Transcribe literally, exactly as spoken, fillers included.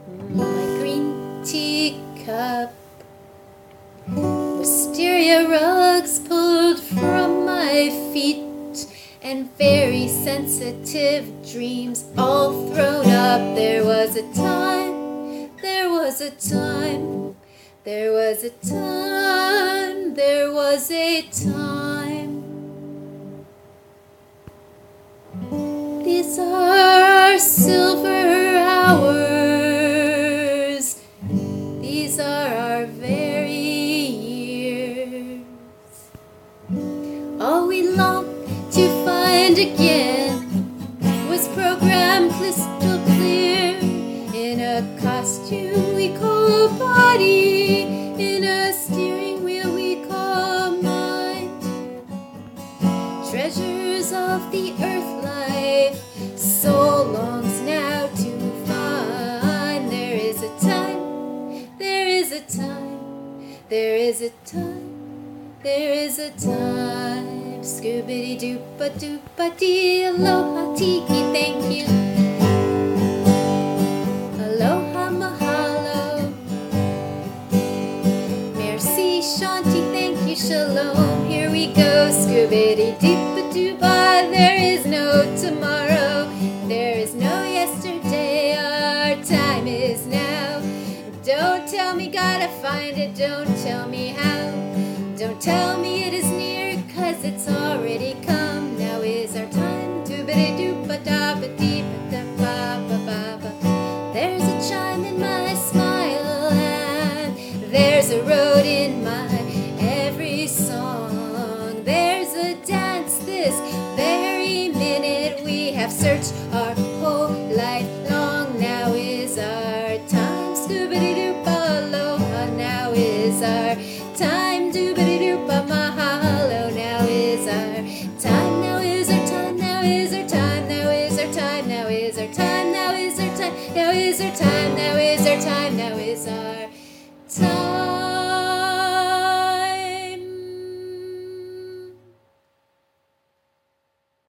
My green teacup, wisteria rugs pulled from my feet, and very sensitive dreams all thrown up. There was a time, there was a time, there was a time, there was a time. These are our silver hours, these are our very years. All we long to find again was programmed crystal clear in a costume we call a body, in a steering wheel we call mind. Treasures of the earth life, soul longs now to find. There is a time, there is a time, there is a time, there is a time. Scoobity doopa doopa dee, aloha tiki, thank you. Aloha mahalo. Merci shanti, thank you, shalom. Here we go, scoobity doopa doopa. There is no tomorrow, there is no yesterday. Our time is now. Don't tell me gotta find it, don't tell me how. Don't tell me it is near, cause it's already come. Now is our time. Doo-ba-dee-doo-ba-da-ba-dee-ba-da-ba-ba-ba. There's a chime in my smile, and there's a road in my every song. There's a dance this very minute. We have searched our whole life long. Now is our time. Scoobity-doo-ba, aloha. Now is our time. Doo-ba-dee-doo-ba, mahalo. Now is our time. Now is our time. Now is our time. Now is our time. Now is our time. Now is our time. Now is our time.